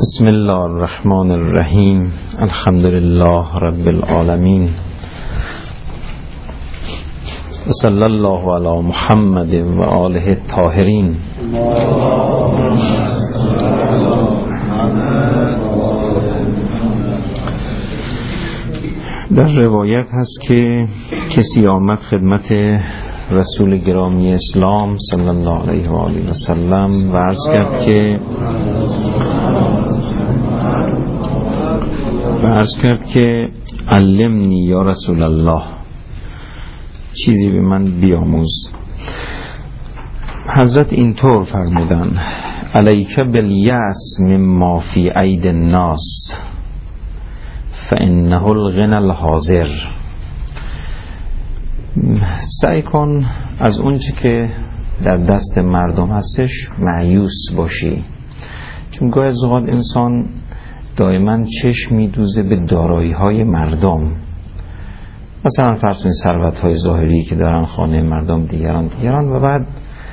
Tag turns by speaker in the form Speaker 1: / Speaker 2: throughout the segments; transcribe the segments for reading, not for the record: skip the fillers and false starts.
Speaker 1: بسم الله الرحمن الرحیم. الحمد لله رب العالمین و صلی الله علی محمد و آله الطاهرین. در روایت هست که کسی آمد خدمت رسول گرامی اسلام صلی الله علیه و آله و سلم و عرض کرد که علمنی یا رسول الله، چیزی به من بیاموز. حضرت اینطور فرمودن: علیک بالیأس مما فی اید الناس فانه الغنى الحاضر. سعی کن از اونچه که در دست مردم هستش مایوس باشی، چون گاهی از اوقات انسان دائما چشم میدوزه به دارایی های مردم، مثلا فرض کنید ثروت های ظاهری که دارن خانه مردم دیگران و بعد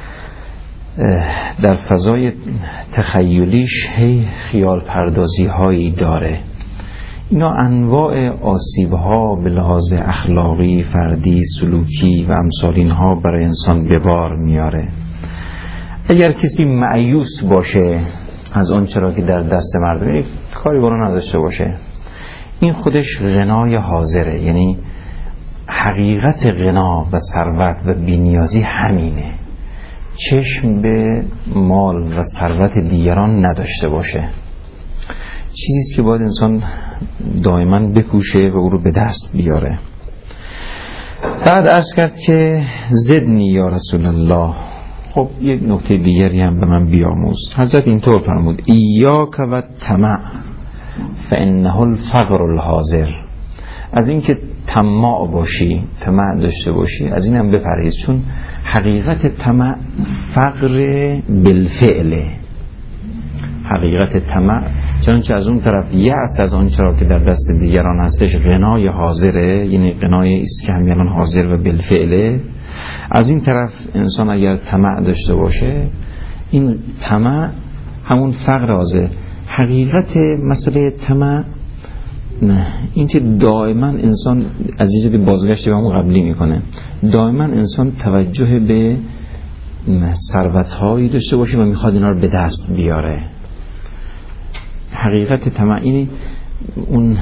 Speaker 1: در فضای تخیلیش هی خیال پردازی هایی داره. اینا انواع آسیب ها به لحاظ اخلاقی، فردی، سلوکی و امثال اینها برای انسان به بار میاره. اگر کسی مایوس باشه از آن چرا که در دست مردم، کاری برو نداشته باشه، این خودش غنای حاضره. یعنی حقیقت غنا و ثروت و بی‌نیازی همینه، چشم به مال و ثروت دیگران نداشته باشه. چیزیست که باید انسان دائما بکوشه و او رو به دست بیاره. بعد عرض کرد که زدنی یا رسول الله. خب یک نکته دیگری هم به من بیاموز. حضرت اینطور فرمود: ایاک و طمع فانه الفقر الحاضر. از اینکه طماع باشی، طمع داشته باشی، از این هم بپرهیز، چون حقیقت طمع فقر بالفعله. حقیقت طمع چنانچه از اون طرف یأس از آن چرا که در دست دیگران هستش غنای حاضره، یعنی غنای است که همیان حاضر و بالفعله. از این طرف انسان اگر طمع داشته باشه، این طمع همون فقر حاضر. حقیقت مسئله طمع نه، این که دائما انسان از یه جدی بازگشت به همون قبلی میکنه، دائما انسان توجه به ثروت‌هایی داشته باشه و میخواد اینا رو به دست بیاره. حقیقت طمع اینه، اون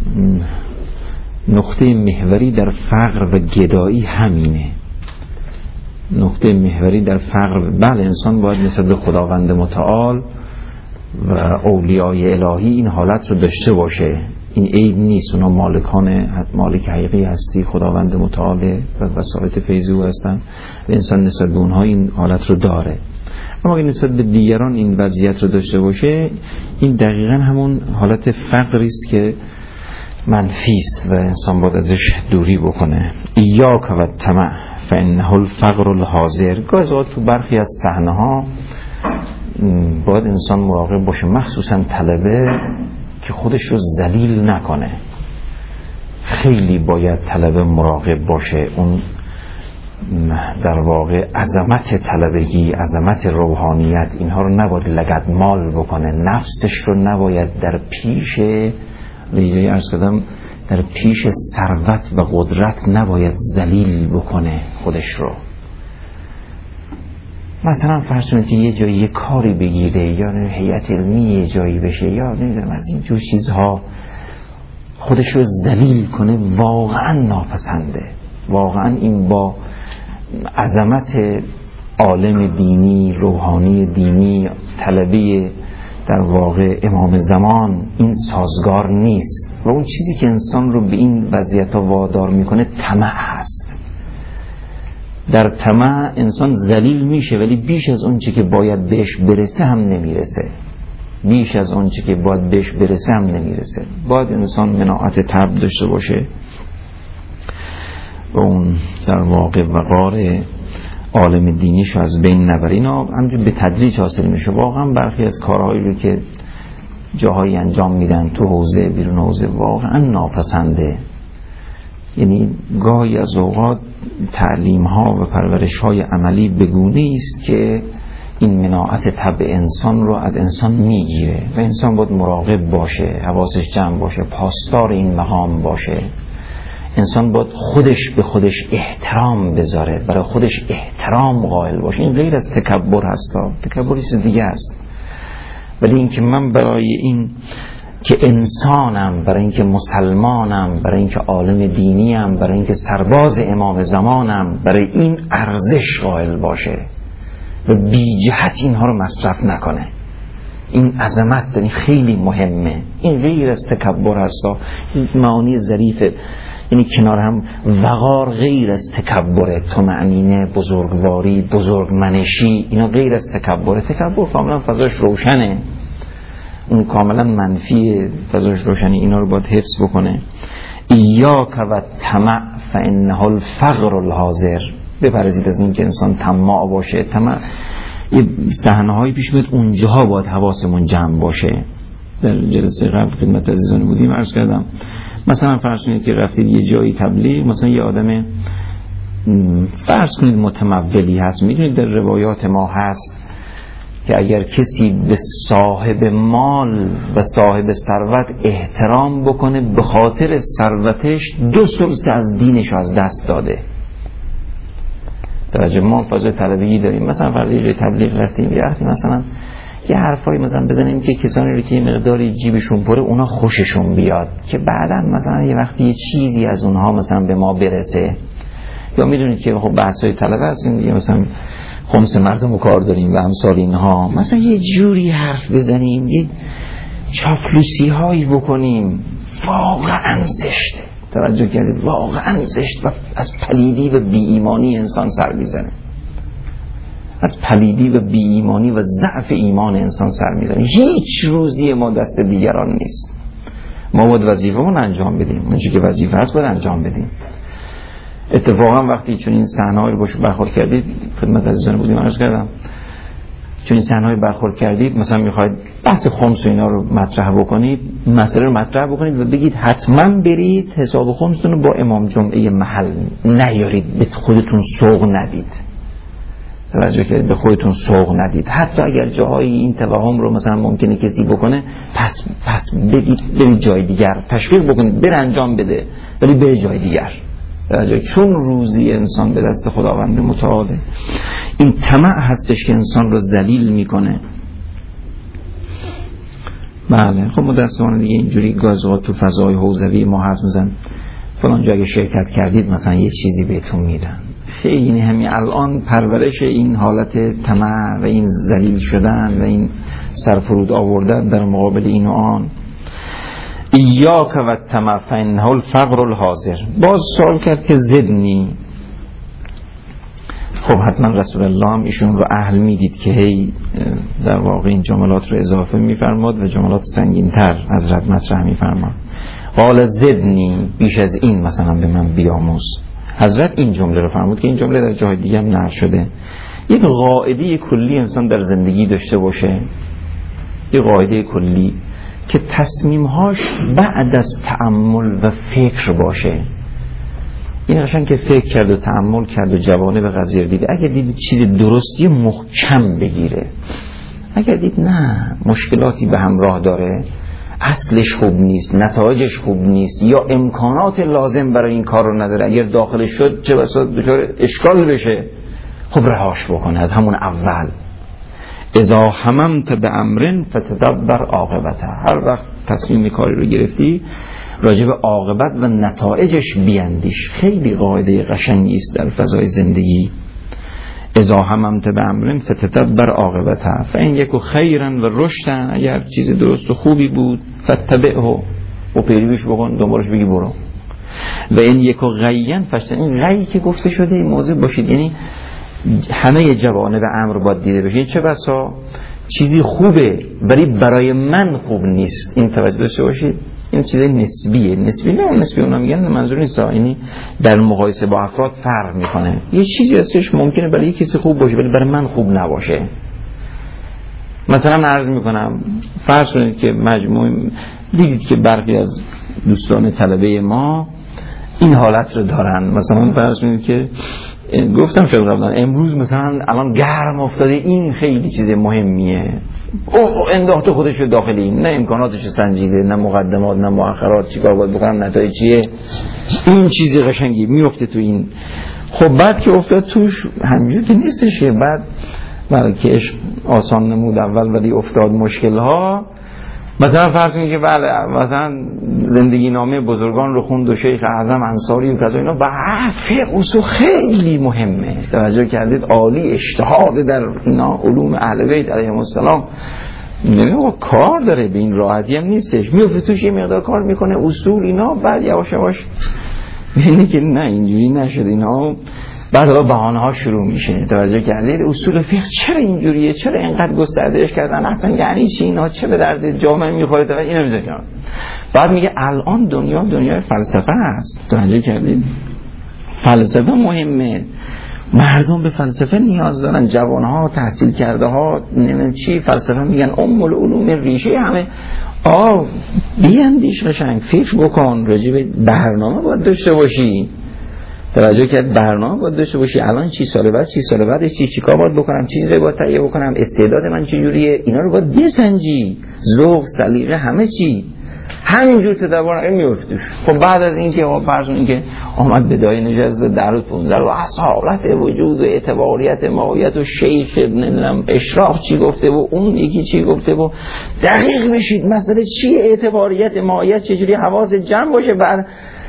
Speaker 1: نقطه محوری در فقر و گدایی همینه. نقطه محوری در فقر، بله انسان باید نسبت به خداوند متعال و اولیای الهی این حالت رو داشته باشه، این عیب نیست، اونا مالک حقیقی هستی، خداوند متعال و وسایط فیض او هستن و انسان نسبت به اونها این حالت رو داره. اما اگه نسبت به دیگران این وضعیت رو داشته باشه، این دقیقا همون حالت فقری است که منفی است و انسان باید ازش دوری بکنه. ایاک و طمع فانه الفقر الحاضر. گاهی اوقات تو برخی از صحنه‌ها باید انسان مراقب باشه، مخصوصا طلبه، که خودش رو ذلیل نکنه. خیلی باید طلبه مراقب باشه. اون در واقع عظمت طلبگی، عظمت روحانیت، اینها رو نباید لگدمال بکنه. نفسش رو نباید در پیش در پیش ثروت و قدرت نباید ذلیل بکنه خودش رو. مثلا فرض کنید که یه جایی یه کاری بگیره، یا هیئت علمی یه جایی بشه، یا نمیدونم از این جور چیزها، خودش رو ذلیل کنه، واقعا ناپسنده. واقعا این با عظمت عالم دینی، روحانی دینی، طلبه در واقع امام زمان این سازگار نیست. و اون چیزی که انسان رو به این وضعیت ها وادار میکنه طمع هست. در طمع انسان ذلیل میشه، ولی بیش از اون چی که باید بهش برسه هم نمیرسه. بیش از اون چی که باید بهش برسه هم نمیرسه. باید انسان مناعت طبع داشته باشه و اون در واقع وقار عالم دینیشو از بین نبره. اینا همجور به تدریج حاصل میشه. واقعا برخی از کارهایی رو که جاهایی انجام میدن تو حوزه بیرون حوزه واقعا ناپسنده. یعنی گاهی از اوقات تعلیم ها و پرورش های عملی بگونه است که این مناعت طبع انسان رو از انسان میگیره و انسان باید مراقب باشه، حواسش جمع باشه، پاسدار این مقام باشه. انسان باید خودش به خودش احترام بذاره، برای خودش احترام قائل باشه. این غیر از تکبر هستا، تکبر چیز دیگه است. ولی اینکه من برای این که انسانم، برای اینکه مسلمانم، برای اینکه عالم دینیم، برای اینکه سرباز امام زمانم، برای این ارزش قائل باشه و بی جهت اینها رو مصرف نکنه. این عظمت داری خیلی مهمه. این غیر از تکبر هستا. این معانی ظریفه، یعنی کنار هم وقار غیر از تکبر، طمأنینه، بزرگواری، بزرگمنشی، اینا غیر از تکبر. تکبر کاملا فضاش روشنه، اون کاملا منفی، فضاش روشنی. اینا رو باید حفظ بکنه. ایاک و طمع فانه الفقر الحاضر. بپرهیزید از این که انسان طماع باشه. طمع یه صحنه‌هایی پیش میاد، اونجاها باید حواسمون جمع باشه. در جلسه قبل خدمت عزیزان بودیم، عرض کردم مثلا فرض کنید که رفتید یه جایی تبلیغ، مثلا یه آدم فرض کنید متمولی هست. میدونید در روایات ما هست که اگر کسی به صاحب مال و صاحب ثروت احترام بکنه، به خاطر ثروتش 2/3 از دینش از دست داده. درجه ما فاز طلبگی داریم، مثلا فرض یه تبلیغ رفتیم، یه وقتی مثلا یه حرفایی مثلا بزنیم که کسانی رو که مقداری جیبشون پره اونا خوششون بیاد، که بعدا مثلا یه وقتی یه چیزی از اونها مثلا به ما برسه. یا میدونید که خب بحثای طلبه هستیم دیگه، مثلا خمس مردم رو کار داریم و امثال اینها، مثلا یه جوری حرف بزنیم، یه چاپلوسی هایی بکنیم، واقعا زشته. توجه کردید؟ واقعا زشت و از پلیدی و بی ایمانی انسان سر میزنه. از پلیدی و بی ایمانی و ضعف ایمان انسان سر میزنه. هیچ روزی ما دست دیگران نیست. ما باید وظیفه‌مون انجام بدیم، اونچه که وظیفه هست باید انجام بدیم. اتفاقا وقتی چون این صحنه‌ای رو باش برخورد کردید، خدمت عزیزان بودیم عرض کردم، چون این صحنه‌ای برخورد کردید، مثلا میخواید بحث خمس و اینا رو مطرح بکنید، مسئله رو مطرح بکنید و بگید حتما برید حساب خمستون رو با امام جمعه محل نیارید، به خودتون سوق ندید. توجه کنید، به خودتون سوق ندید. حتی اگر جاهایی این توهم رو مثلا ممکنه کسی بکنه، پس برید جای دیگر، تشویق بکنید بره انجام بده، ولی بره جای دیگر. چون روزی انسان به دست خداوند متعاله. این طمع هستش که انسان رو ذلیل میکنه. بله خب متأسفانه دیگه اینجوری گازها تو فضای حوزوی ما هست، میزن فلان جا اگه شرکت کردید مثلا یه چیزی بهتون میدن. خیلی همین الان پرورش این حالت طمع و این ذلیل شدن و این سرفرود آوردن در مقابل این و آن. ایاک و طمع فانه الفقر الحاضر. باز سوال کرد که زدنی. خب حتما رسول الله هم ایشون رو اهل میدید که هی در واقع این جملات رو اضافه میفرماد و جملات سنگین‌تر حضرت مطرح میفرماد. قال زدنی، بیش از این مثلا به من بیاموز. حضرت این جمله رو فرمود که این جمله در جای دیگه هم نقل شده. یک قاعده کلی انسان در زندگی داشته باشه، یک قاعده کلی که تصمیمهاش بعد از تأمل و فکر باشه. این قشنگ که فکر کرد و تأمل کرد و جوانب قضیه دید، اگر دید چیز درستی محکم بگیره، اگر دید نه مشکلاتی به همراه داره، اصلش خوب نیست، نتایجش خوب نیست، یا امکانات لازم برای این کار رو نداره، اگر داخلش شد چه بسا دچار اشکال بشه، خب رهاش بکنه از همون اول. اذا هممت بامر فتدبر عاقبته. هر وقت تصمیم کاری رو گرفتی راجع به عاقبت و نتایجش بیندیش. خیلی قاعده قشنگی است در فضای زندگی. اذا هممت بامر فتدبر عاقبته فان یک خیرا و رشدا. اگر چیز درست و خوبی بود فتبعه و پیرویش بکن، دنبالش بگی برو. و این یک غیّن فشتن. این غی که گفته شده مواظب باشید، یعنی همه جوانب امر باید دیده بشه. چه بسا چیزی خوبه ولی برای من خوب نیست، این توجه داشته باشید. این چیز نسبیه. نسبی نه اون نسبی اونا میگن منظور نیست، یعنی در مقایسه با افراد فرق میکنه. یه چیزی هستش ممکنه برای کسی خوب باشه ولی برای من خوب نباشه. مثلا عرض میکنم فرض کنید که مجموع دیدید که برخی از دوستان طلبه ما این حالت رو دارن. مثلا فرض کنید که گفتم شاید قبلا امروز مثلا الان گرم افتاده این خیلی چیز مهمیه، انداخته خودش رو داخل این، نه امکاناتش سنجیده، نه مقدمات، نه مؤخرات، چیکار باید بکنم، نتایج چیه، این چیزی قشنگی میفته تو این. خب بعد که افتاد توش همینجور که نیستشه، بعد بلکه عشق آسان نمود اول ولی افتاد مشکل ها. مثلا فرض کنید که بله مثلا زندگی نامه بزرگان رو خوند و شیخ اعظم انصاری و کذا اینا، بعد فقه اصول خیلی مهمه، توجه کردید، عالی اجتهاد در اینا علوم اهل بیت علیهم السلام، نمیگه کار داره، به این راحتی هم نیستش، میفته توش یه مقدار کار میکنه اصول اینا، بعد یواش یواش ببینید که نه اینجوری نشد اینا، بعد بهانه ها شروع میشه. توجه کردید اصول فقه چرا اینجوریه، چرا اینقدر گستردهش کردن، اصلا یعنی چی اینا، چه به درد جامعه میخوره، توجه اینو میذارن. بعد میگه الان دنیای فلسفه است. توجه کردید فلسفه مهمه، مردم به فلسفه نیاز دارن، جوانها، تحصیل کرده ها، نمیدونم چی، فلسفه میگن ام العلوم، ریشه همه. بیاندیش قشنگ، فکر بکن، راجع به برنامه باید داشته باشی. توجه کرد برنامه باید داشته باشی، الان چی، سال بعد چی، سال بعدش چی کار باید بکنم، چیزی باید تهیه بکنم، استعداد من چجوریه، اینا رو باید بسنجی، ذوق، سلیقه، همه چی همینجور تدبر میفته. خب بعد از اینکه فرض کنید که آمد به دایه نجست در 15 و اصالت وجود و اعتباریت ماهیت و شیخ نمیدونم اشراق چی گفته و اون یکی چی گفته و دقیق بشید مسئله چیه، اعتباریت ماهیت چجوری، حواس جمع باشه، بعد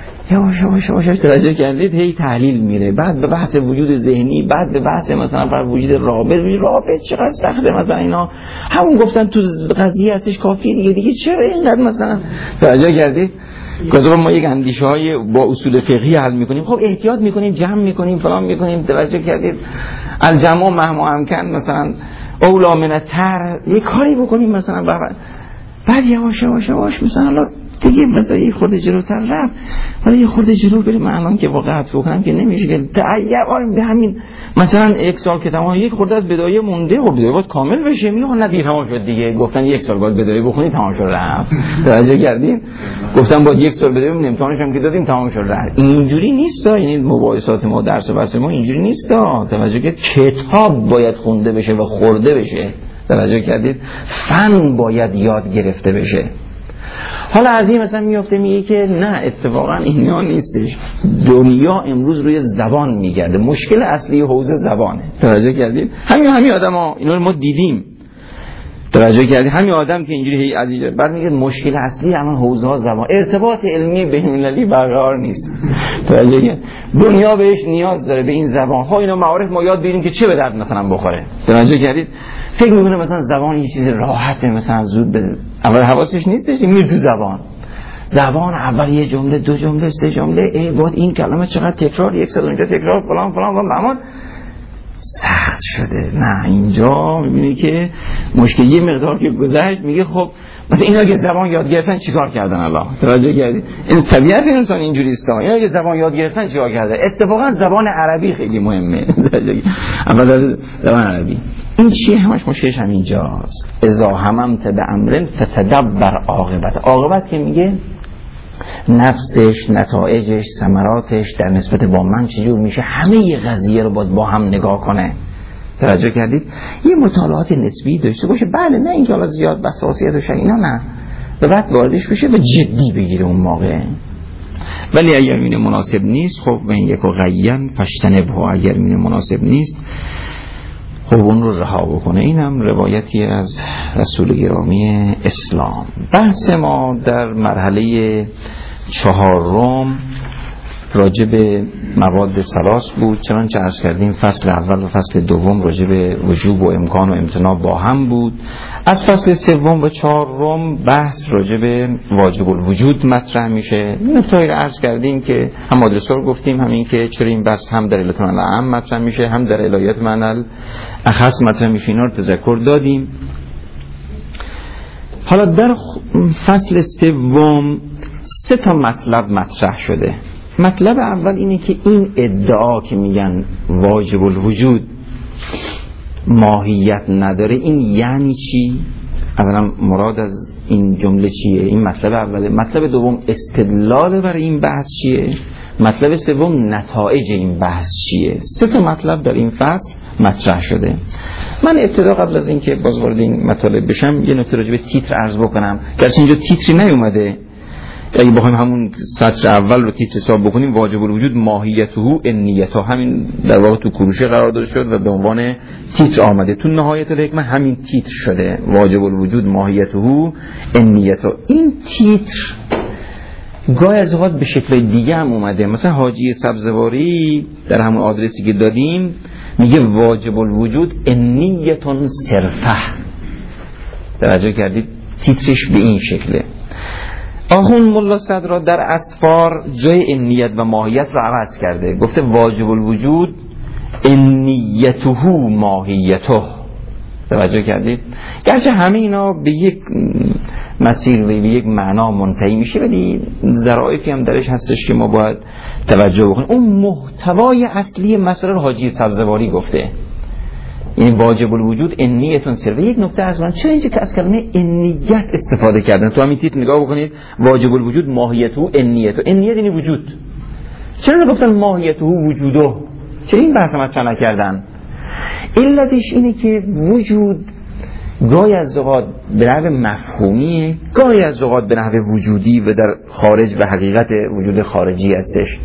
Speaker 1: یواش توجه کردید هی تحلیل میره، بعد به بحث وجود ذهنی، بعد به بحث مثلا پر وجود رابط چقدر سخته، مثلا اینا همون گفتن تو قضیه هستش کافیه دیگه چرا اینقدر مثلا توجه کردید. گذار ما یک اندیشه های با اصول فقهی حل میکنیم، خب احتیاط میکنیم، جمع میکنیم، فلان میکنیم، توجه کردید الجمع مهما امکن مثلا اولا من التر یک کاری بکنیم مثلا، بعد یواش مثلا دیگه مثلا یه خورده جلوتر رفت، ولی یه خورده جلو بریم، من الان که واقعا بکنم که نمیشه که به همین مثلا یک سال که تمام، یک خورده از بدایه مونده، خب بدایه باید کامل بشه، میگه نه دیگه تمام شد دیگه، گفتن یک سال باید بدایه بخونی تمام شد رفت، توجه کردین، گفتن باید یک سال بدایه بخونیم، امتحانش هم که دادیم تمام شد رفت. اینجوری نیست، یعنی مباحثات ما، درس و بحث ما اینجوری نیست، توجه که کتاب باید خونده بشه و خورده بشه، توجه کردید فن باید یاد گرفته بشه. حالا از این مثلا میفته میگه که نه اتفاقا اینا نیستش، دنیا امروز روی زبان میگرده، مشکل اصلی حوزه زبانه. توجه کردید همین آدما اینا رو ما دیدیم، توجه کردید همین آدم که اینجوری هی عزیزه، بعد میگه مشکل اصلی الان حوزه ها زبان، ارتباط علمی بین‌المللی برقرار نیست. توجه کردید دنیا بهش نیاز داره، به این زبان ها، اینا معارف ما یاد بگیریم که چه به درد مثلا بخوره. توجه کردید فکر میکنه مثلا زبان یه چیز راحته، مثلا زود به اول حواسش نیستش میره تو زبان اول یه جمله، دو جمله، سه جمله، بعد این کلمه چقدر تکرار، یک صد اونجا تکرار، فلان و سخت شده. نه اینجا میبینی که مشکل یه مقدار که گذشت، میگه خب مثلا اینا که زبان یاد گرفتن چیکار کردن الان؟ توجه کردید این طبیعت انسان اینجوری است، اینا که زبان یاد گرفتن چیکار کردن؟ اتفاقا زبان عربی خیلی مهمه. اول زبان عربی این چیه، همش مشکلش همینجاست. اذا هممت به امر فتدبر عاقبت که میگه نفسش، نتایجش، ثمراتش در نسبت با من چجور میشه، همه ی قضیه رو باید با هم نگاه کنه. توجه کردید یه مطالعات نسبی داشته باشه، بله نه اینکه حالا زیاد بساطیت و اینا، نه به بعد واردش بشه و جدی بگیره اون موقع. ولی اگر این مناسب نیست، خب من یک و غیّن فاجتنبه، اگر این مناسب نیست خب اون رو رها بکنه. اینم روایتی از رسول گرامی اسلام. بحث ما در مرحله 4 راجع به مواد ثلاث بود، چنانچه عرض کردیم فصل اول و فصل دوم راجع به وجوب و امکان و امتناع با هم بود. از فصل 3 و 4 بحث راجع به واجب الوجود مطرح میشه. نکته‌ای رو عرض کردیم که هم مدرسه رو گفتیم، همین که چرا این بحث هم در علت معنی اعم مطرح میشه، هم در علایت معنی اخص مطرح میشه، اینا رو تذکر دادیم. حالا در فصل 3 3 مطلب مطرح شده. مطلب اول اینه که این ادعا که میگن واجب الوجود ماهیت نداره، این یعنی چی؟ اولا مراد از این جمله چیه؟ این مطلب اوله. مطلب دوم استدلال برای این بحث چیه؟ مطلب سوم نتایج این بحث چیه. 3 مطلب در این فصل مطرح شده. من ابتدا قبل از اینکه باز وارد این مطالب بشم یه نکته راجع به تیتر عرض بکنم. گرچه اینجا تیتری نیومده، اگه بخوایم همون سطر اول رو تیتر حساب بکنیم، واجب الوجود ماهیته انیته، همین در واقع تو کروشه قرار داده شد و به عنوان تیتر آمده. تو نهایت الحکمه همین تیتر شده، واجب الوجود ماهیته انیته. این تیتر گاهی از اوقات به شکل دیگه هم اومده. مثلا حاجی سبزواری در همون آدرسی که دادیم میگه واجب الوجود انیتون صرفه. توجه کردید؟ تیترش به این شکله. آخوند ملا صدرا در اسفار جای انیت و ماهیت رو عوض کرده، گفته واجب الوجود انیته ماهیته. توجه کردید؟ گرچه همه اینا به یک مسیر و به یک معنا منتهی میشه، ولی ظرافی هم درش هستش که ما باید توجه بکنیم. اون محتوای اصلی مسئله رو حاجی سبزواری گفته، این واجب الوجود انیتون صرفه. یک نکته از من، چرا اینجا که از کلمه انیت استفاده کردن؟ تو همین تیتر نگاه بکنید، واجب الوجود ماهیته انیته. انیت یعنی وجود، چرا نگفتن ماهیته وجوده؟ چرا این بحث مطرح نکردن؟ علتش اینه که وجود گاهی از اوقات به نحو مفهومیه، گاهی از اوقات به نحو وجودی و در خارج و حقیقت وجود خارجی هستش.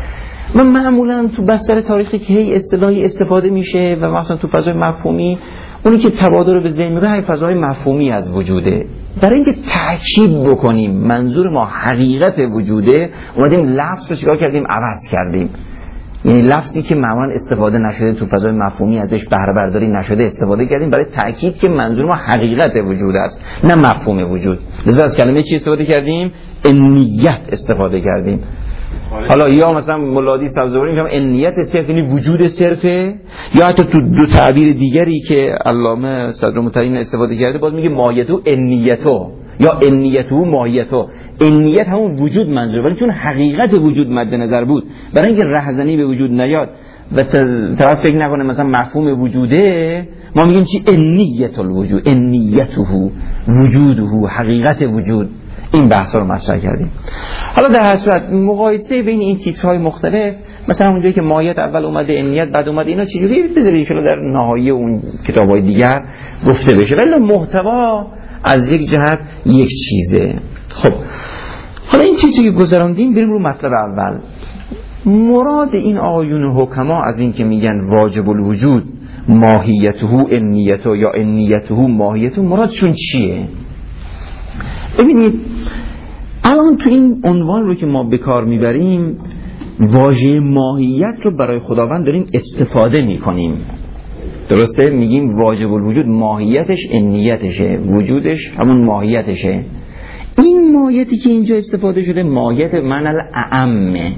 Speaker 1: و معمولا تو بستر تاریخی که هی اصطلاحی استفاده میشه و مثلا تو فضای مفهومی، اونی که تبادر رو به ذهن میاره همین فضای مفهومی از وجوده. برای اینکه تأکید بکنیم منظور ما حقیقت وجوده، اومدیم لفظ رو چیکار کردیم؟ عوض کردیم. یعنی لفظی که معمولا استفاده نشده، تو فضای مفهومی ازش بهره برداری نشده، استفاده کردیم برای تأکید که منظور ما حقیقت وجود است، نه مفهوم وجود. لذا از کلمه چی استفاده کردیم؟ انیت استفاده کردیم. حالا یا مثلا مولادی سبزواری میگم انیت صرف یعنی وجود صرفه، یا حتی تو 2 تعبیر دیگری که علامه صدرالمطهرین استفاده کرده باز میگه ماهیتو انیتو یا انیتو ماهیتو. انیت همون وجود منظور، ولی چون حقیقت وجود مد نظر بود، برای اینکه رهزنی به وجود نیاد و طرف فکر نکنه مثلا مفهوم وجوده، ما میگیم چی؟ انیت الوجود، انیته وجوده، حقیقت وجود. این بحث رو مطرح کردیم. حالا در هر صورت مقایسه بین این تیترهای مختلف، مثلا اونجایی که ماهیت اول اومده، انیت بعد اومده، اینا چجوری بذارید ان در نهایی اون کتاب‌های دیگر گفته بشه، ولی محتوا از یک جهت یک چیزه. خب حالا این چیزی که گذراندیم بریم رو مطلب اول. مراد این آیون حکما از این که میگن واجب الوجود ماهیته انیته یا انیته ماهیته، مرادشون چیه؟ ببینید الان تو این عنوان رو که ما به کار میبریم، واژه ماهیت رو برای خداوند داریم استفاده میکنیم. درسته؟ میگیم واجب الوجود ماهیتش انیتشه، وجودش همون ماهیتشه. این ماهیتی که اینجا استفاده شده ماهیت معنی اعمه،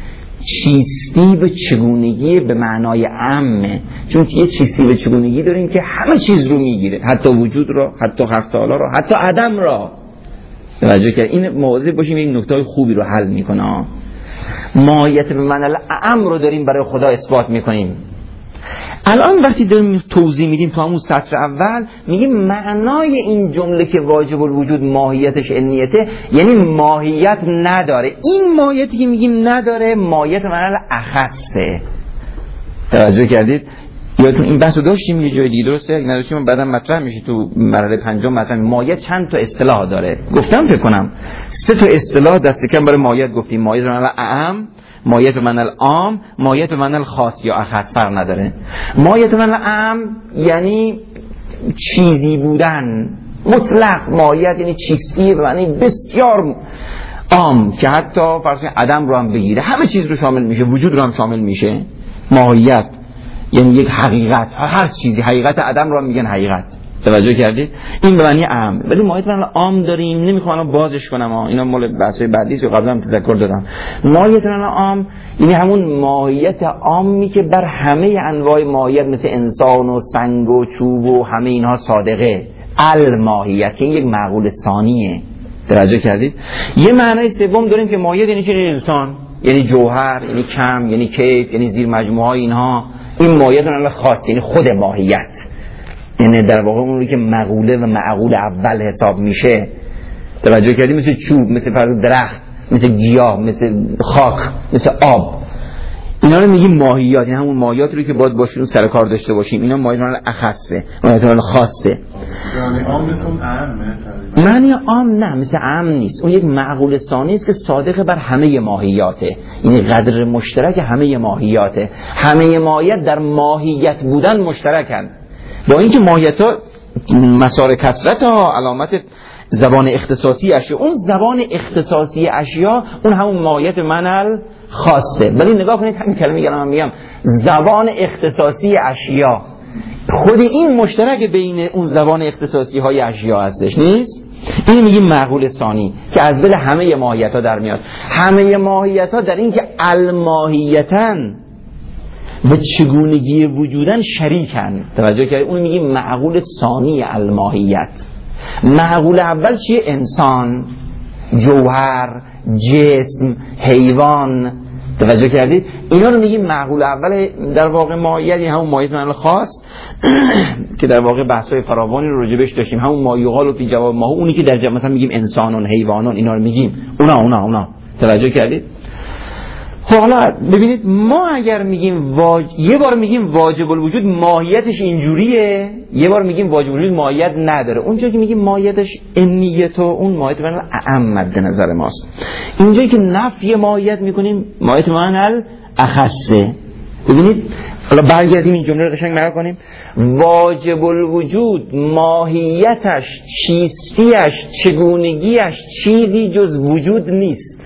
Speaker 1: چیستی به چگونگی به معنای عامه، چون یه چیستی به چگونگی داریم که همه چیز رو میگیره، حتی وجود را، حتی هفت تعالی را، حتی عدم را. توجه کرد؟ این مواظب باشیم، این نکته خوبی رو حل میکنه. ماهیت به معنی اعم رو داریم برای خدا اثبات میکنیم. الان وقتی داریم توضیح میدیم تو همون سطر اول میگیم معنای این جمله که واجب الوجود ماهیتش انیته، یعنی ماهیت نداره. این ماهیتی که میگیم نداره ماهیت معنی اخصه. توجه کردید؟ یادتون این بحثو داشتیم یه جای دیگه، درسته؟ اگه نداشتیم بعدا مطرح میشه تو مرحله 5 مطرح. ماهیت چند تا اصطلاح داره؟ گفتم فکر کنم 3 تا اصطلاح دست کم برای ماهیت گفتیم. ماهیت معنی اعم، ماهیت به معنی عام، ماهیت به معنی خاص یا اخص، فرق نداره. ماهیت به معنی عام یعنی چیزی بودن مطلق، ماهیت یعنی چیستی به معنی بسیار عام که حتی فرض کنید عدم رو هم بگیره، همه چیز رو شامل میشه، وجود رو هم شامل میشه. ماهیت یعنی یک حقیقت، هر چیزی، حقیقت عدم رو هم میگن حقیقت. توجه کردید؟ این به معنی عام. ولی ماهیت به معنی عام داریم، نمیخوام الان بازش کنم، اینا مال بحث‌های بعدی است، قبلا هم تذکر دادم. ماهیت به معنی عام یعنی همون ماهیت عامی که بر همه انواع ماهیت مثل انسان و سنگ و چوب و همه اینها صادقه. الماهیت که این یک معقول ثانیه. توجه کردید؟ یه معنی سوم داریم که ماهیت یعنی چی؟ انسان، یعنی جوهر، یعنی کم، یعنی کیف، یعنی زیر مجموعه اینها. این ماهیت به معنی خاص یعنی خود ماهیت، یعنی در واقع اون رو که مقوله و معقول اول حساب میشه. توجه کردی؟ مثل چوب، مثل فرض درخت، مثل گیاه، مثل خاک، مثل آب. اینا رو میگیم ماهیات. این همون ماهیات رو که باید باشون سر کار داشته باشیم. اینا ماهیات اخصه، ماهیات خاصه.
Speaker 2: یعنی عام مثل اون عامه.
Speaker 1: معنی عام نه، مثل عام نیست. اون یک معقول ثانی است که صادق بر همه ماهیاته. این قدر مشترک همه ماهیاته. همه ماهیت در ماهیت بودن مشترکن. با اینکه ماهیت‌ها مسار کثرت ها علامت زبان اختصاصی اشیا، اون زبان اختصاصی اشیا اون همون ماهیت منل خاصه. ولی نگاه کنید همین کلمه من میگم زبان اختصاصی اشیا، خود این مشترک بین اون زبان اختصاصی های اشیا هستش نیست؟ این میگیم معقول ثانی که از دل همه ماهیت ها در میاد. همه ماهیت ها در این که الماهیتن و چگونگی وجودن شریکن. توجه کردید؟ اون میگیم معقول ثانی الماهیت. معقول اول چیه؟ انسان، جوهر، جسم، حیوان. توجه کردید؟ اینا رو میگیم معقول اول. در واقع ماهیت همون ماهیت منال خاص که در واقع بحث‌های فراوانی رو راجبش داشتیم. همون ما یقال و فی جواب ما، اونی که در مثلا میگیم انسانون، حیوانون، اینا رو میگیم اونا. توجه کردید؟ خب حالا ببینید ما اگر میگیم یه بار میگیم واجب الوجود ماهیتش اینجوریه، یه بار میگیم واجب الوجود ماهیت نداره. اونجا که میگیم ماهیتش انیت و اون ماهیت منال اعم مد نظر ماست. اینجایی که نفی ماهیت میکنیم ماهیت منال اخصه. ببینید حالا برگردیم این جمله رو قشنگ نگاه کنیم. واجب الوجود ماهیتش، چیستیش، چگونگیش چیزی جز وجود نیست.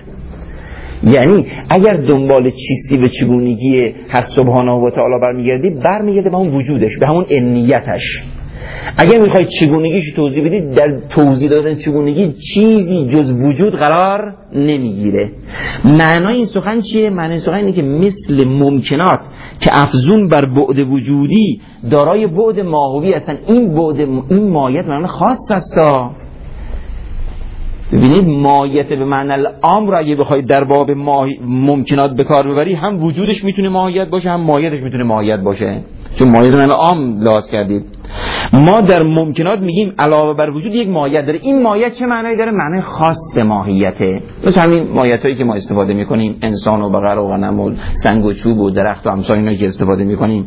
Speaker 1: یعنی اگر دنبال چیستی و چگونگی حق سبحانه و تعالی برمیگرده به همون وجودش، به همون انیتش. اگر میخواید چگونگیش توضیح بدید، در توضیح دادن چگونگی چیزی جز وجود قرار نمیگیره. معنای این سخن چیه؟ معنای سخن اینه که مثل ممکنات که افزون بر بعد وجودی دارای بعد ماهوی هستن، این ماهیت معنی خاص هستا. ببینید ماهیت به معنی العام را اگه بخواید در باب ممکنات به کار ببری، هم وجودش میتونه ماهیت باشه، هم ماهیتش میتونه ماهیت باشه، چون ماهیت معنی عام لحاظ کردید. ما در ممکنات میگیم علاوه بر وجود یک ماهیت داره. این ماهیت چه معنی داره؟ معنی خاص ماهیته. مثل همین ماهیتایی که ما استفاده میکنیم، انسان و بقر و غنم و سنگ و چوب و درخت و امثال اینا که استفاده میکنیم.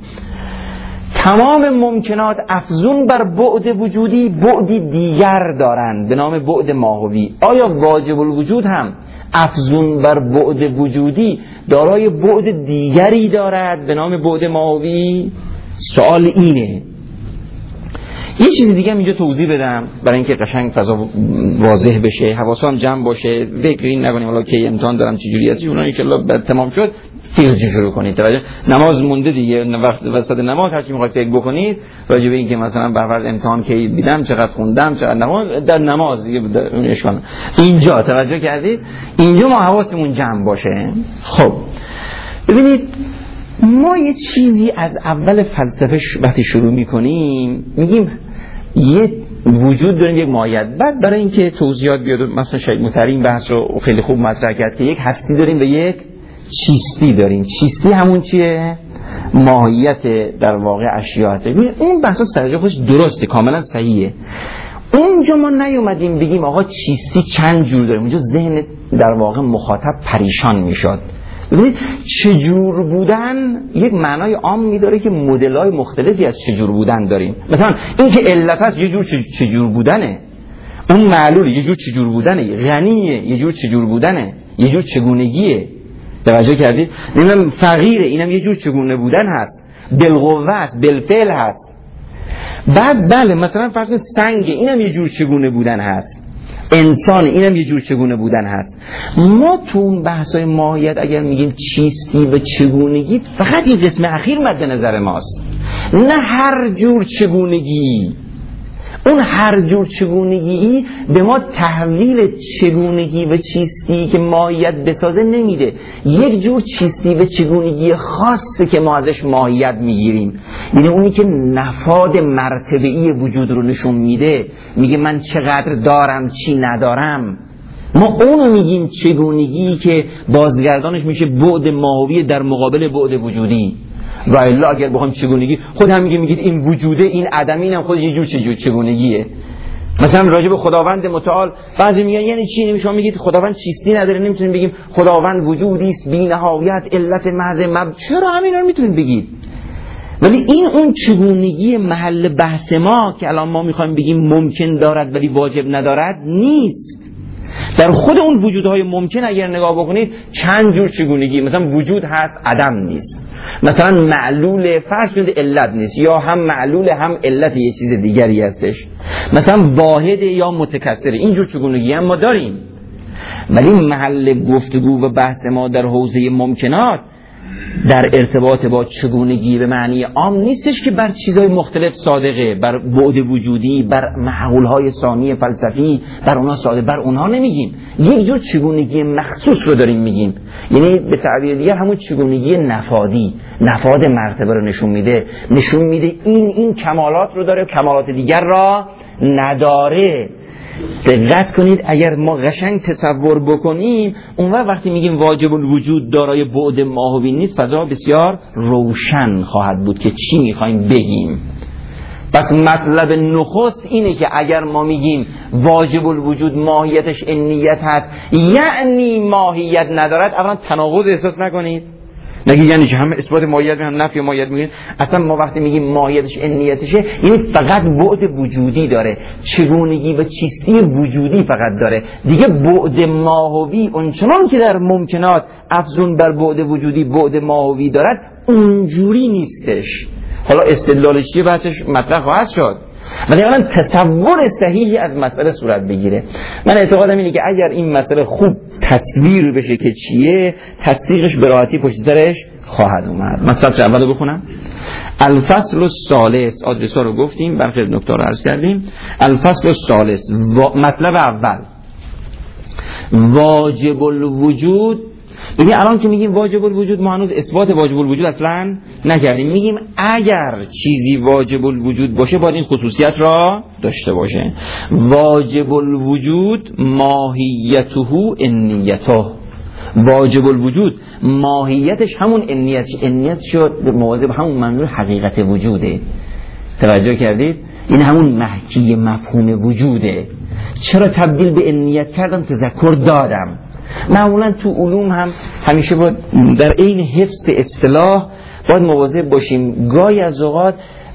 Speaker 1: تمام ممکنات افزون بر بعد وجودی بعدی دیگر دارند به نام بعد ماهوی. آیا واجب الوجود هم افزون بر بعد وجودی دارای بعد دیگری دارد به نام بعد ماهوی؟ سوال اینه. یه چیزی دیگه اینجا توضیح بدم برای اینکه قشنگ فضا واضح بشه، حواسم جمع باشه، فکر این نکنیم حالا کی امتحان دارم چه جوری هستی، اونایی که بعد تمام شد فقه شروع کنید. توجه، نماز مونده دیگه، وقت وسط نماز هر چی میخواید فکر بکنید راجع به این که مثلا به فرض امتحان کی دیدم، چقدر خوندم، چقدر نماز، در نماز دیگه اون اشکال. اینجا توجه کردید؟ اینجا ما حواسمون جمع باشه. خب ببینید ما یه چیزی از اول فلسفه وقتی شروع میکنیم میگیم یه وجود داریم، یک ماهیت. بعد برای اینکه توضیحات بیاد مثلا شاید مترین بحث رو خیلی خوب مطرح کرد که یک هستی داریم و یک چیستی داریم. چیستی همون چیه؟ ماهیت در واقع اشیا هست. اون بحث سرجا خودش درسته، کاملا صحیحه. اونجا ما نیومدیم بگیم آقا چیستی چند جور داریم. اونجا ذهن در واقع مخاطب پریشان میشد. ببینید چجور بودن یک معنای عام میداره که مدل‌های مختلفی از چجور بودن داریم. مثلا این که علت هست یه جور چجور بودنه، اون معلول یه جور چجور بودنه، غنیه یه جور چجور بودنه، یه جور چگونگیه. توجه کردید؟ نمیدونم فقیره، اینم یه جور چگونه بودن هست، بالقوه است، بالفعل هست. بعد بله مثلا فرض سنگ، اینم یه جور چگونه بودن هست. انسان، اینم یه جور چگونه بودن هست. ما تو اون بحث‌های ماهیت اگر میگیم چیستی و چگونگی، فقط این قسم اخیر مد نظر ماست، نه هر جور چگونگی. اون هر جور چگونگی به ما تحویل چگونگی و چیستی که ماهیت بسازه نمیده. یک جور چیستی و چگونگی خاصه که ما ازش ماهیت میگیریم، یعنی اونی که نفاد مرتبه‌ای وجود رو نشون میده، میگه من چقدر دارم چی ندارم. ما اونو میگیم چگونگی که بازگردانش میشه بعد ماهوی در مقابل بعد وجودی. و الا اگر بخوام چگونگی خود هم میگید این وجوده، این عدمی، اینم خود یه جور چگونگیه. مثلا راجع به خداوند متعال بعضی میگن یعنی چی؟ شما میگید خداوند چیستی نداره، نمیتونید بگیم خداوند وجودی است بی نهایت علت محض چرا همینا رو میتونید بگید؟ ولی این اون چگونگی محل بحث ما که الان ما میخوایم بگیم ممکن دارد ولی واجب ندارد نیست. در خود اون وجودهای ممکن اگر نگاه بکنید چند جور چگونگی، مثلا وجود هست عدم نیست، مثلا معلول فرض کنید علت نیست، یا هم معلول هم علت یه چیز دیگری هستش، مثلا واحد یا متکثر، اینجور چگونگی هم ما داریم. ولی محل گفتگو و بحث ما در حوزه ممکنات در ارتباط با چگونگی به معنی عام نیستش که بر چیزهای مختلف صادقه، بر بعد وجودی، بر معقولهای ثانی فلسفی، بر اونها صادق، بر اونها نمیگیم. یک جور چگونگی مخصوص رو داریم میگیم، یعنی به تعبیر دیگر همون چگونگی نفادی، نفاد مرتبه رو نشون میده این کمالات رو داره، کمالات دیگر را نداره. دقت کنید اگر ما قشنگ تصور بکنیم اون وقتی میگیم واجب الوجود دارای بعد ماهوی نیست، فضا بسیار روشن خواهد بود که چی میخوایم بگیم. پس مطلب نخست اینه که اگر ما میگیم واجب الوجود ماهیتش انیت هست، یعنی ماهیت ندارد، اولا تناقض احساس نکنید، نگید یعنی هم اثبات ماهیت هم نفی ماهیت میگین. اصلا ما وقتی میگیم ماهیتش انیتشه یعنی فقط بعد وجودی داره، چگونگی و چیستی وجودی فقط داره، دیگه بعد ماهوی اونچنان که در ممکنات افزون بر بعد وجودی بعد ماهوی دارد اونجوری نیستش. حالا استدلالش چیه بحثش مطرح خواهد شد، ولی اولا تصور صحیحی از مسئله صورت بگیره. من اعتقادم اینه که اگر این مسئله خوب تصویر بشه که چیه، تصدیقش به راحتی پشت سرش خواهد اومد. مثلا اولو بخونم. الفصل الثالث، آدرس‌ها رو گفتیم، برخی نکته رو عرض کردیم. الفصل الثالث، مطلب اول واجب الوجود. ببین الان که میگیم واجب الوجود، ما هنوز اثبات واجب الوجود اصلا نکردیم. میگیم اگر چیزی واجب الوجود باشه باید این خصوصیت را داشته باشه. واجب الوجود ماهیته انیته. واجب الوجود ماهیتش همون انیت شد مواظب همون معنی حقیقت وجوده. توجه کردید؟ این همون محکی مفهوم وجوده. چرا تبدیل به انیت کردم؟ تذکر دادم. معمولا تو علوم هم همیشه باید در عین حفظ اصطلاح باید مواظب باشیم. گاهی از اوقات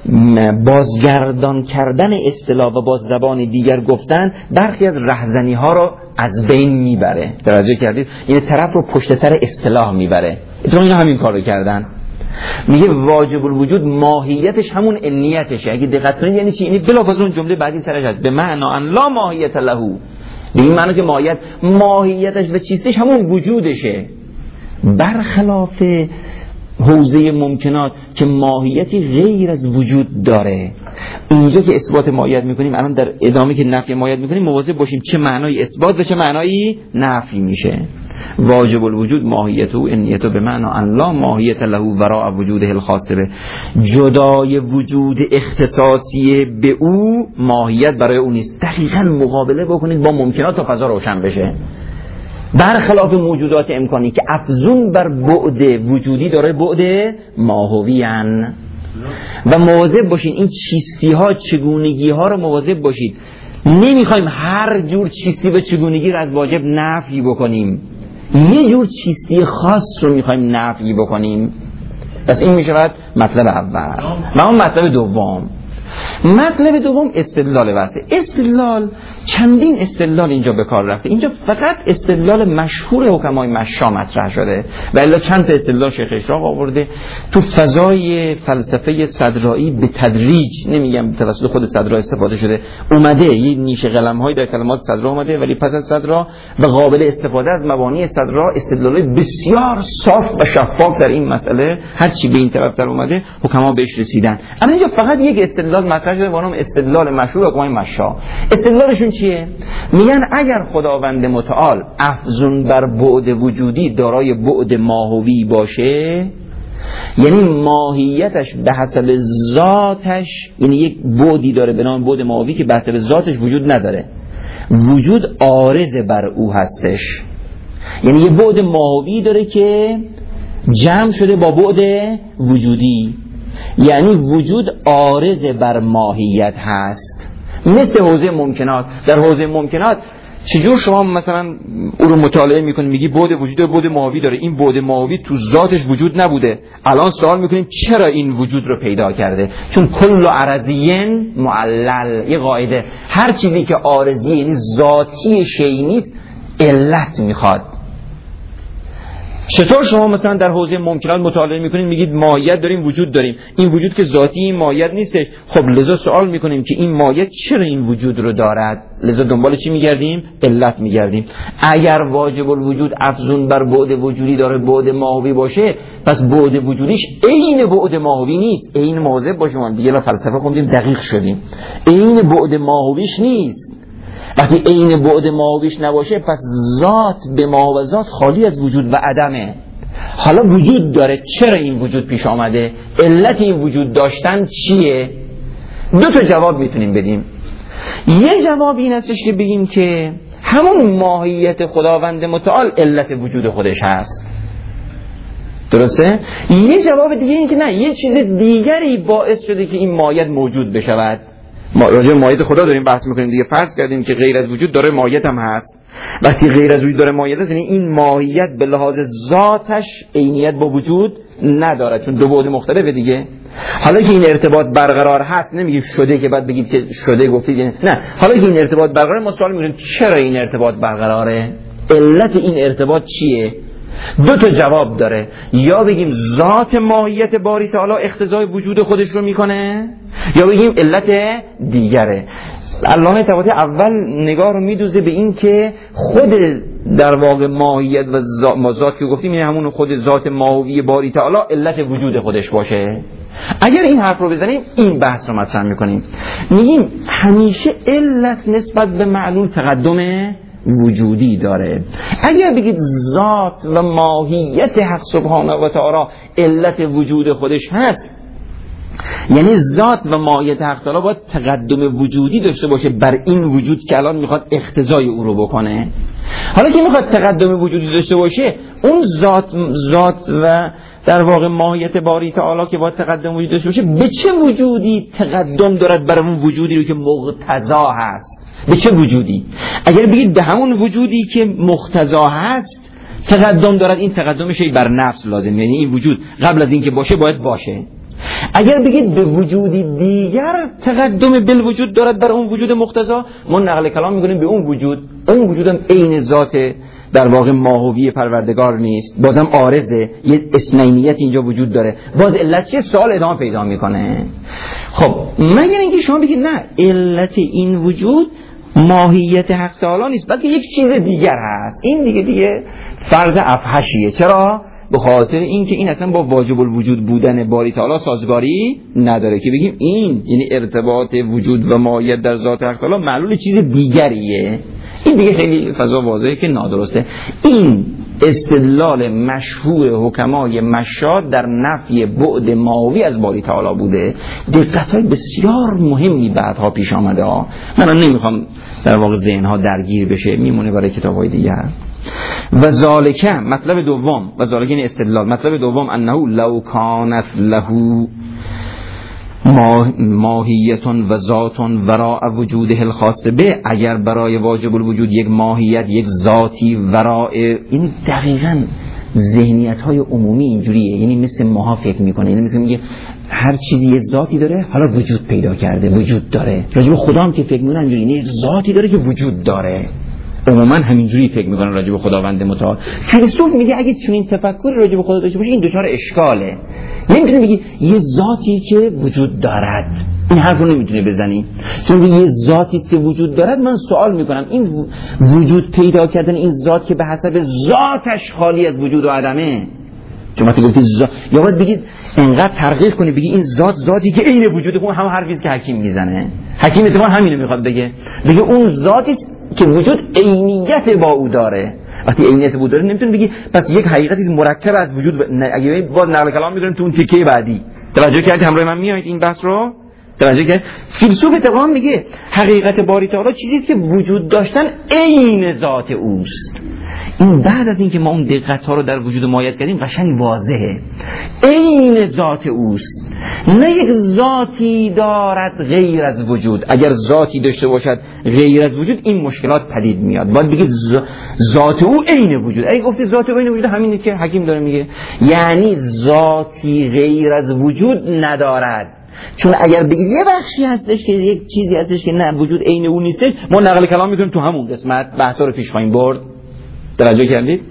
Speaker 1: بازگردان کردن اصطلاح و باز زبان دیگر گفتن برخی از رهزنی ها رو از بین میبره. توجه کردید؟ این طرف رو پشت سر اصطلاح میبره. اتفاقا اینا همین کار رو کردن. میگه واجب الوجود ماهیتش همون انیتشه. اگه دقت کنید یعنی چی؟ یعنی بلافاصله اون جمله بعدی سرش هست به معنی ان لا ماهیت له. به این معنی که ماهیتش و چیستش همون وجودشه، برخلاف حوزه ممکنات که ماهیتی غیر از وجود داره. اینجا که اثبات ماهیت میکنیم، الان در ادامه که نفی ماهیت میکنیم مواظب باشیم چه معنای اثبات و چه معنای نفی میشه. واجب الوجود ماهیته و انیته به معنی ان لا ماهیت له وراء وجوده الخاص به، جدای وجود اختصاصی به او ماهیت برای او نیست. دقیقاً مقابله بکنید با ممکنات تا فضا روشن بشه. برخلاف موجودات امکانی که افزون بر بعد وجودی داره بعد ماهوی ان. و مواظب باشید این چیستی ها چگونگی ها رو مواظب باشید. نمیخوایم هر جور چیستی و چگونگی رو از واجب نفی بکنیم، یه جور چیستی خاص رو میخوایم نفی بکنیم. پس این میشود مطلب اول. و اون مطلب دوم، مطلب دوم استدلال واسه. استدلال چندین استدلال اینجا به کار رفته. اینجا فقط استدلال مشهور حکمای مشا مطرح شده و الا چند تا استدلال شیخ اشراق آورده. تو فضای فلسفه صدرایی به تدریج، نمیگم توسط خود صدرا استفاده شده، اومده یه نیش قلم‌هایی در کلمات صدرا اومده، ولی پس از صدرا و قابل استفاده از مبانی صدرا استدلال بسیار صاف و شفاف در این مسئله هر چی به این طرف در اومده حکما بهش رسیدن. اما اینجا فقط یک استدلال مطرح شده با نام استدلال مشهور حکمای مشا. استدلالشون چیه؟ میگن اگر خداوند متعال افزون بر بعد وجودی دارای بعد ماهوی باشه، یعنی ماهیتش به حسب ذاتش، یعنی یک بعدی داره به نام بعد ماهوی که به حسب ذاتش وجود نداره، وجود عارض بر او هستش. یعنی یه بعد ماهوی داره که جمع شده با بعد وجودی، یعنی وجود عارض بر ماهیت هست. مثل حوزه ممکنات. در حوزه ممکنات چجور شما مثلا او رو مطالعه میکنید میگی بعد وجود داره، بعد ماهوی داره، این بعد ماهوی تو ذاتش وجود نبوده، الان سوال میکنیم چرا این وجود رو پیدا کرده؟ چون کل عرضین معلل، یه قاعده، هر چیزی که عارضی یعنی ذاتی شیء نیست علت میخواد. چطور شما مثلا در حوزه ممکنات مطالعه میکنید میگید ماهیت داریم، وجود داریم، این وجود که ذاتی این ماهیت نیستش، خب لذا سوال میکنیم که این ماهیت چرا این وجود رو دارد؟ لذا دنبال چی میگردیم؟ علت میگردیم. اگر واجب الوجود افزون بر بعد وجودی داره بعد ماهوی باشه، پس بعد وجودیش عین بعد ماهوی نیست. عین مواظب باشیم، دیگه فلسفه خوندیم دقیق شدیم، عین بعد ماهویش نیست. وقتی عین بعد ماهویش نباشه پس ذات به ما و ذات خالی از وجود و عدمه. حالا وجود داره، چرا این وجود پیش آمده؟ علت این وجود داشتن چیه؟ دو تا جواب میتونیم بدیم. یه جواب این هستش که بگیم که همون ماهیت خداوند متعال علت وجود خودش هست، درسته؟ یه جواب دیگه این که نه، یه چیز دیگری باعث شده که این ماهیت موجود بشود. ما راجع به ماهیت خدا داریم بحث میکنیم دیگه، فرض کردیم که غیر از وجود داره ماهیت هم هست. وقتی غیر از وجود داره ماهیت هست یعنی این ماهیت به لحاظ ذاتش عینیت با وجود نداره، چون دو بعد مختلفه دیگه. حالا که این ارتباط برقرار هست، نمیگیم شده که بعد بگید که شده گفتید نه، حالا که این ارتباط برقراره ما سوال میکنیم چرا این ارتباط برقراره؟ علت این ارتباط چیه؟ دو تا جواب داره، یا بگیم ذات ماهیت باری تعالی اقتضای وجود خودش رو میکنه، یا بگیم علت دیگره. علامه طباطی اول نگاه رو میدوزه به این که خود در واقع ماهیت و ذات که گفتیم این همون خود ذات ماهوی باری تعالی علت وجود خودش باشه. اگر این حرف رو بزنیم این بحث رو مطرح میکنیم، میگیم همیشه علت نسبت به معلول تقدم وجودی داره. اگر بگید ذات و ماهیت حق سبحانه و تعالی علت وجود خودش هست، یعنی ذات و ماهیت حق تعالی باید تقدم وجودی داشته باشه بر این وجود که الان میخواد اقتضای او رو بکنه. حالا که میخواد تقدم وجودی داشته باشه، اون ذات و در واقع ماهیت باری تعالی که باید تقدم وجودی داشته باشه، به چه وجودی تقدم دارد بر اون وجودی رو که مقتضا هست؟ به چه وجودی؟ اگر بگید به همون وجودی که مقتضا هست تقدم دارد، این تقدم شی بر نفس لازم، یعنی این وجود قبل از این که باشه باید باشه. اگر بگید به وجودی دیگر تقدم بالوجود دارد بر اون وجود مقتضا، ما نقل کلام میکنیم به اون وجود، اون وجودم عین ذات در واقع ماهوی پروردگار نیست، بازم عارضه، یه اثنینیت اینجا وجود داره. باز علت چیه؟ سوال ادامه پیدا میکنه. خب مگر اینکه شما بگید نه، علت این وجود ماهیت حق تعالی نیست بلکه یک چیز دیگر هست، این دیگه فرض افحشیه. چرا؟ به خاطر اینکه این اصلا با واجب الوجود بودن باری تعالی سازگاری نداره، که بگیم این یعنی ارتباط وجود و ماهیت در ذات حق تعالی معلول چیز دیگریه. این دیگه خیلی فضا واضحه که نادرسته. این استدلال مشهور حکمای مشاد در نفی بعد ماهوی از باری تعالی بوده. دقت‌های بسیار مهمی بعدها پیش آمده ها، من نمیخوام در واقع ذهن‌ها درگیر بشه، میمونه برای کتاب‌های دیگر. و ذالک مطلب دوم، و ذالک این استدلال مطلب دوم، انه لو کانت له ماهیتون و ذاتون وراء وجوده الخاص به، اگر برای واجب الوجود یک ماهیت، یک ذاتی وراء، این دقیقاً ذهنیت های عمومی اینجوریه، یعنی مثل ماها فکر میکنه، یعنی مثل میگه هر چیزی یه ذاتی داره حالا وجود پیدا کرده، وجود داره. راجع به خدا هم که فکر میکنه اینجوری، یعنی ذاتی داره که وجود داره. عموما همینجوری فکر میکنن راجع به خداوند متعال. فیلسوف میگه اگه چنین تفکری راجع به خدا داشته باشه این دچار اشکاله. نمیتونه بگی یه ذاتی که وجود دارد، این حرف رو نمیتونه بزنی، چون یه ذاتی که وجود دارد. من سوال میکنم این وجود پیدا کردن این ذات که به حسب ذاتش خالی از وجود و عدمه، چون وقتی گفتی یا باید بگید انقدر ترقیق کنی بگی این ذاتی که عین وجود خود، هم حرفی که حکیم میزنه. حکیم اتفاقا همینو میخواد بگه اون ذاتی که وجود عینیت با او داره. وقتی عینیت با او داره نمیتونه بگی پس یک حقیقتی مرکب از وجود اگه باز نقل کلام میکنیم تو اون تیکه بعدی. توجه کردید همراه من میایید این بحث رو؟ توجه کرد؟ فیلسوف اتفاقا میگه حقیقت باری تعالی چیزی است که وجود داشتن عین ذات اوست. این بعد از اینکه ما اون دقت ها رو در وجود ماهیت کردیم قشنگ واضحه، عین ذات اوست، نه یک ذاتی دارد غیر از وجود. اگر ذاتی داشته باشد غیر از وجود این مشکلات پدید میاد. باید بگید ذات او عین وجود. اگه گفتی ذات او عین وجود، همینه که حکیم داره میگه، یعنی ذاتی غیر از وجود ندارد. چون اگر بگید یه بخشی هستش که یک چیزی هستش که نه وجود عین اون نیست، ما نقل کلام میکنیم تو همون قسمت بحثا رو پیش خواهیم برد. توجه کردید؟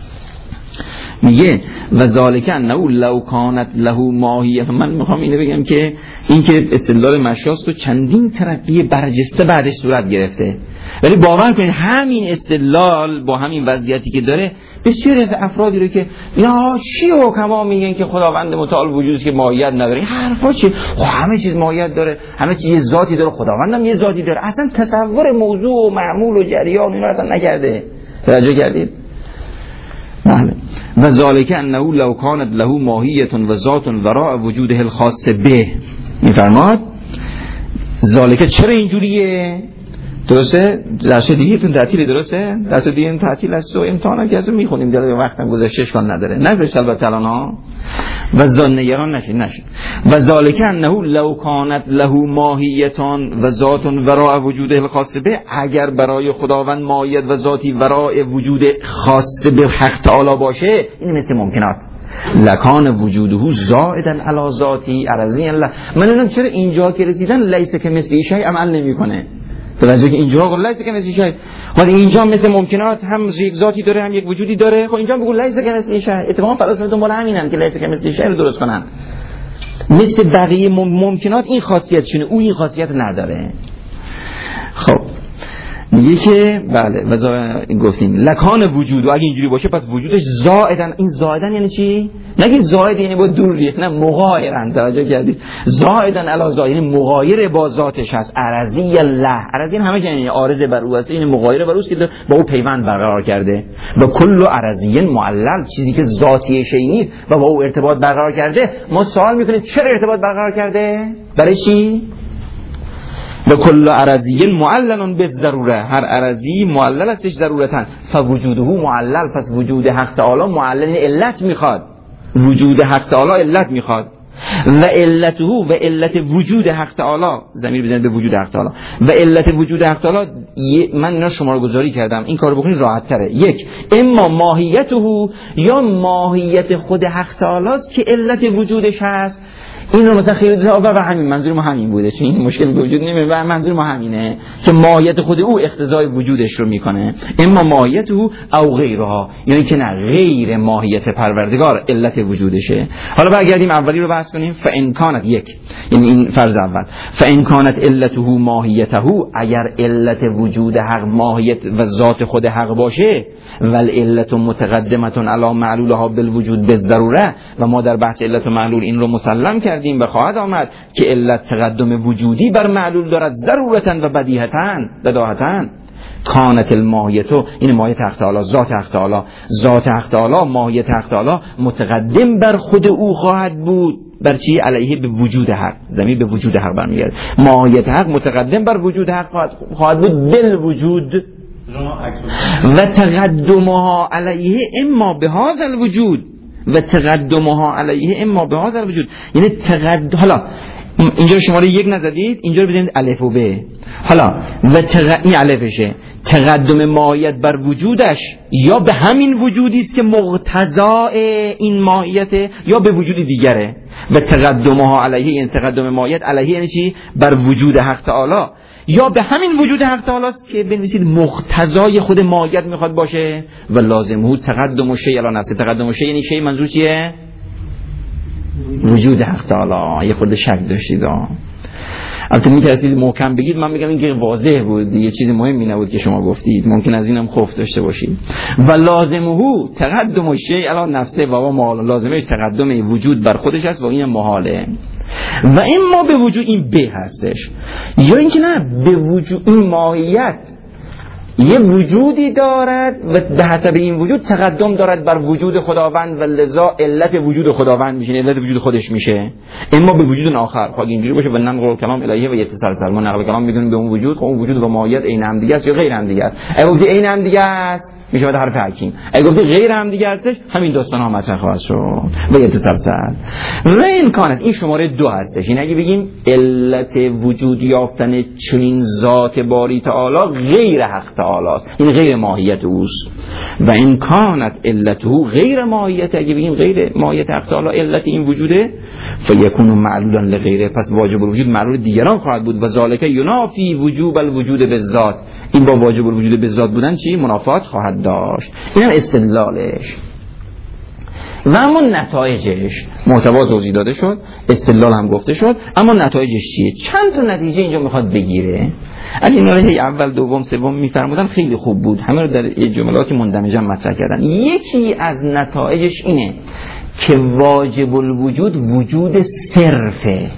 Speaker 1: میگه و ذالک انه لو کانت له ماهیه. من میخوام اینو بگم که این که استدلال مشاست و چندین ترقی برجسته بعدش صورت گرفته، ولی باور کنید همین استدلال با همین وضعیتی که داره بسیاری از افرادی رو که یا چی حکما میگن که خداوند متعال وجودی که ماهیت نداره، حرفا چی؟ همه چیز ماهیت داره، همه چیز یه ذاتی داره، خداوندم یه ذاتی داره. اصلا تصور موضوع و معمول و جریان اینا اصلا نکرده. توجه کردید؟ بله. و ذالک انه لو کانت له ماهیه و ذات وراء وجوده الخاص به. میفرماد ذالک چرا اینجوریه؟ درسته؟ درس دیگه تون تعطیل، درسته؟ درس دیگه این تعطیل است و امتحان هم که از میخونیم دیگه، وقتم گذشته اشکال نداره. نذارش البته الان ها. و نگران نشید. و ذالک انه لو کانت له ماهیه و ذات وراء وجوده الخاص به، اگر برای خداوند ماهیت و ذاتی وراء وجود خاص به حق تعالی باشه، این مثل ممکنات لکان وجوده زائدا علی ذاتی عرضی الله. من نمیدونم چرا اینجا که رسیدن لیس کمثله شیء عمل نمیکنه. توجه که اینجا گفت لیس کمثله شیء، ولی اینجا مثل ممکنات هم یک ذاتی داره هم یک وجودی داره. خب اینجا بگو لیس کمثله شیء. اتفاقا فلاسفه دنبال همینن که لیس کمثله شیء رو درست کنن. مثل بقیه ممکنات این خاصیتشونه، او این خاصیت نداره. خب میگه که بله و گفتیم لکان وجود، و اگه اینجوری باشه پس وجودش زائدن. این زائدن یعنی چی؟ نگید زائد یعنی با دوریت، نه مغایرن. توجه کردید؟ زائدن علی ذات یعنی مغایر با ذاتش هست. عرضی الله، عرضی همه جا یعنی عارض بر او است، این مغایر بر او است که با او پیوند برقرار کرده. و کل عرضی معلل، چیزی که ذاتی شی نیست و با او ارتباط برقرار کرده. ما سوال میکنیم چرا ارتباط برقرار کرده؟ برای چی؟ و کل عرضی معلل بالضروره، هر عرضی معلل استش ضرورتاً. فوجوده معلل، پس وجود حق تعالی معلل علت میخواد. وجود حق تعالی علت میخواد. و علته و علت وجود حق تعالی، ضمیر بزنید به وجود حق تعالی. و علت وجود حق تعالی من اینا شماره گذاری کردم، این کارو بکنید راحت تره. یک، اما ماهیته، یا ماهیت خود حق تعالی است که علت وجودش هست. این رو مثلا خیلی و همین منظور ما همین بوده، چون این مشکل به وجود نمیاد و منظور ما همینه که ماهیت خود او اقتضای وجودش رو میکنه. اما ماهیت او او غیرها، یعنی که نه غیر ماهیت پروردگار علت وجودشه. حالا برگردیم اولی رو بحث کنیم. فان کانت، یک یعنی این فرض اول، فان کانت علته ماهیته، اگر علت وجود حق ماهیت و ذات خود حق باشه، والعلت متقدمه علی معلولها بالوجود بالضروره، و ما در بحث علت و معلول این رو مسلم کردیم و خواهد آمد که علت تقدم وجودی بر معلول دارد ضرورتا و بداهتا. کانت الماهیتو، این ماهیت حق تعالی، ذات حق تعالی، ذات حق تعالی ماهیت حق تعالی متقدم بر خود او خواهد بود. بر چی؟ علیه به وجود حق، ضمیر به وجود حق برمیگرده. ماهیت حق متقدم بر وجود حق خواهد بود بالوجود و تقدمها علیه اما به هذا الوجود، و تقدمها علیه اما به هذا الوجود، یعنی حالا اینجا شماره یک نزدید، اینجا رو بزنید الف و ب. حالا این الفشه، تقدم ماهیت بر وجودش یا به همین وجودی است که مقتضای این ماهیته، یا به وجود دیگره. و تقدمها علیه، این تقدم ماهیت علیه یعنی چی؟ بر وجود حق تعالی، یا به همین وجود حق تعالی است که بنویسید مقتضای خود ماهیت میخواد باشه. و لازمه تقدم شیء علی نفسه. تقدم شیء یعنی شیء، منظور چیه؟ وجود حق تعالی. یه خورده شک داشتید البته میترسید محکم بگید، من بگم این که واضح بود، یه چیز مهمی نبود که شما گفتید، ممکن از اینم خوف داشته باشید. و لازمه تقدم شیء علی نفسه و ما لازمه تقدم وجود بر خودش است و این محاله. و اما به وجود، این به هستش، یا اینکه نه به وجود این ماهیت یه وجودی دارد و به حسب این وجود تقدم دارد بر وجود خداوند و لذا علت وجود خداوند میشه، علت وجود خودش میشه. اما به وجود آخر خواهد اینجوری باشه و ننقل کلام الهیه و یتسلسل، ما نقل کلام میدونیم به اون وجود، خب اون وجود و ماهیت عین هم دیگه است یا غیر هم دیگه است. اگه عین هم دیگه است میشه بعد حرف حکیم. اگه گفتی غیر هم دیگه هستش همین داستان ها مطرح خواهد شد و یتسلسل. و این کانت این شماره 2 هستش. این اگه بگیم علت وجود یافتن چنین ذات باری تعالی غیر حق تعالی است، این غیر ماهیت اوست. و این کانت علته غیر ماهیت، اگه بگیم غیر ماهیت حق تعالی علت این وجوده، فیکون معلولا لغیره، پس واجب الوجود معلول دیگران خواهد بود. و ذالک ینافی وجوب الوجود بالذات، این با واجب الوجود بالذات بودن چی؟ منافات خواهد داشت. اینم استدلالش. و اما نتایجش محتوا توضیح داده شد، استدلال هم گفته شد، اما نتایجش چیه؟ چند تا نتیجه اینجا میخواد بگیره. اگه اینا اول دوم سوم میفرمودن خیلی خوب بود، همه رو در جملاتی مندمجا مطرح کردن. یکی از نتایجش اینه که واجب الوجود وجود صرفه.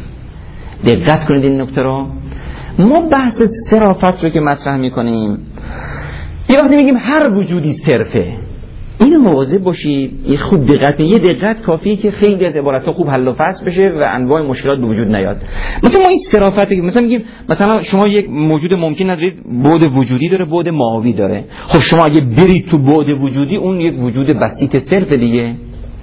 Speaker 1: دقت کنید این نکته رو. ما بحث صرافت رو که مطرح میکنیم یه وقتی میگیم هر وجودی صرفه، اینو مواظب باشید، این خوب دقت کنید. یه دقت کافیه که خیلی از عبارت‌ها خوب حل و فصل بشه و انواع مشکلات به وجود نیاد. مثلا ما این صرافت مثلا میگیم مثلا شما یک موجود ممکن ندارید بعد وجودی داره، بعد ماهوی داره. خب شما اگه برید تو بعد وجودی اون یک وجود بسیط صرف دیگه.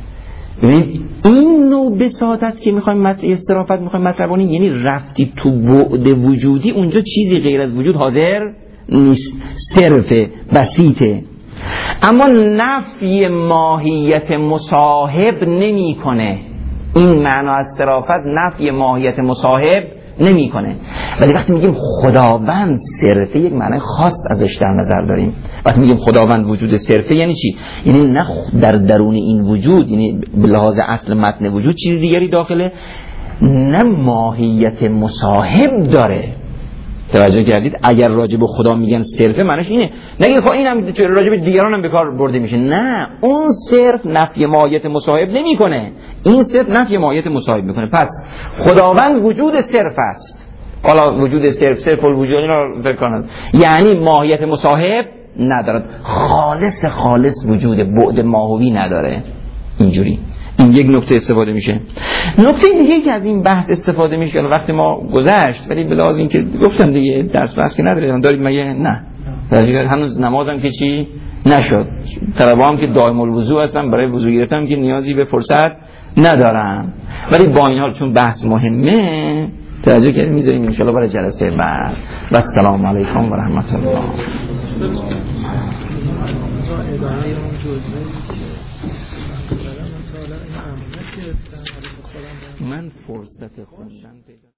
Speaker 1: ببینید این نوع بساطت که میخوایم استرافت میخوایم مطرح کنیم، یعنی رفتی تو بعد وجودی اونجا چیزی غیر از وجود حاضر نیست، صرفه، بسیطه. اما نفی ماهیت مصاحب نمیکنه. این معنا از صرافت نفی ماهیت مصاحب نمیکنه. ولی وقتی میگیم خداوند صرفه یک معنی خاص ازش در نظر داریم. وقتی میگیم خداوند وجود صرفه یعنی چی؟ یعنی نه در درون این وجود، یعنی به لحاظ اصل متن وجود چیز دیگری داخله، نه ماهیت مصاحب داره. توجه کردید؟ اگر راجع به خدا میگن صرفه معنیش اینه، نگید خب اینم راجع به دیگران هم به کار برده میشه. نه، اون صرف نفی ماهیت مصاحب نمیکنه، این صرف نفی ماهیت مصاحب میکنه. پس خداوند وجود صرف است. حالا وجود صرف الوجود اینا فکر کنند یعنی ماهیت مصاحب ندارد، خالص وجود بعد ماهوی نداره. اینجوری این یک نکته استفاده میشه. نکته دیگه که از این بحث استفاده میشه که وقتی ما گذشت، ولی به لحاظ این که گفتم دیگه درس بحث که ندارید دارید مگه؟ نه، هنوز نمازم که چی نشد، طلبام که دائم الوضو هستم، برای وضو گرفتم که نیازی به فرصت ندارم. ولی با این حال چون بحث مهمه توجه کنید میذاریم ان شاء الله برای جلسه بعد. و السلام علیکم و رحمت الله. من فرصت خوندن